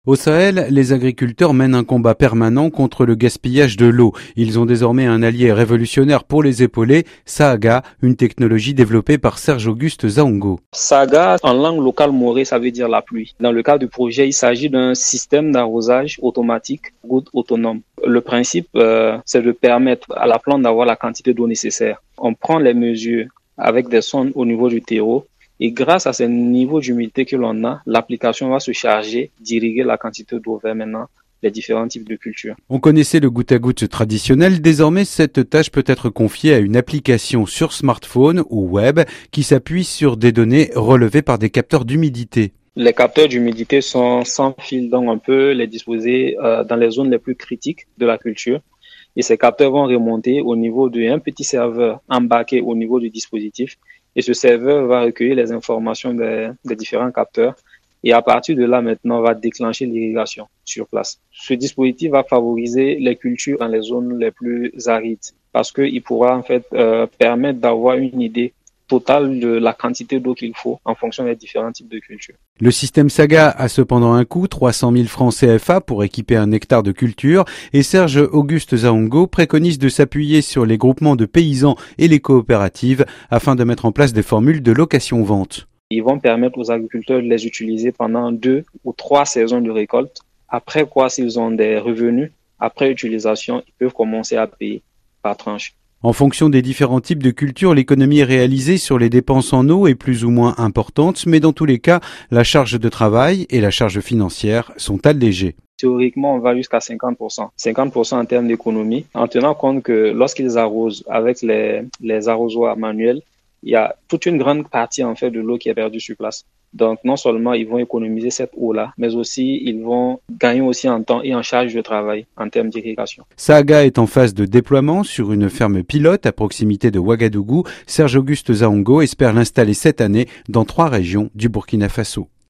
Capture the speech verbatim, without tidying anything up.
Au Sahel, les agriculteurs mènent un combat permanent contre le gaspillage de l'eau. Ils ont désormais un allié révolutionnaire pour les épauler, Saaga, une technologie développée par Serge Auguste Zaongo. Saaga, en langue locale morée, ça veut dire la pluie. Dans le cadre du projet, il s'agit d'un système d'arrosage automatique, goutte autonome. Le principe, euh, c'est de permettre à la plante d'avoir la quantité d'eau nécessaire. On prend les mesures avec des sondes au niveau du terreau. Et grâce à ce niveau d'humidité que l'on a, l'application va se charger d'irriguer la quantité d'eau vers maintenant les différents types de cultures. On connaissait le goutte à goutte traditionnel. Désormais, cette tâche peut être confiée à une application sur smartphone ou web qui s'appuie sur des données relevées par des capteurs d'humidité. Les capteurs d'humidité sont sans fil, donc on peut les disposer euh, dans les zones les plus critiques de la culture. Et ces capteurs vont remonter au niveau d'un petit serveur embarqué au niveau du dispositif. Et ce serveur va recueillir les informations des, des différents capteurs et à partir de là, maintenant, va déclencher l'irrigation sur place. Ce dispositif va favoriser les cultures dans les zones les plus arides parce qu'il pourra en fait euh, permettre d'avoir une idée totale de la quantité d'eau qu'il faut en fonction des différents types de cultures. Le système Saaga a cependant un coût, trois cent mille francs C F A pour équiper un hectare de culture, et Serge Auguste Zaongo préconise de s'appuyer sur les groupements de paysans et les coopératives afin de mettre en place des formules de location-vente. Ils vont permettre aux agriculteurs de les utiliser pendant deux ou trois saisons de récolte, après quoi s'ils ont des revenus, après utilisation, ils peuvent commencer à payer par tranche. En fonction des différents types de cultures, l'économie réalisée sur les dépenses en eau est plus ou moins importante, mais dans tous les cas, la charge de travail et la charge financière sont allégées. Théoriquement, on va jusqu'à cinquante pour cent. cinquante pour cent en termes d'économie, en tenant compte que lorsqu'ils arrosent avec les, les arrosoirs manuels, il y a toute une grande partie en fait de l'eau qui est perdue sur place. Donc non seulement ils vont économiser cette eau-là, mais aussi ils vont gagner aussi en temps et en charge de travail en termes d'irrigation. Saaga est en phase de déploiement sur une ferme pilote à proximité de Ouagadougou. Serge Auguste Zaongo espère l'installer cette année dans trois régions du Burkina Faso.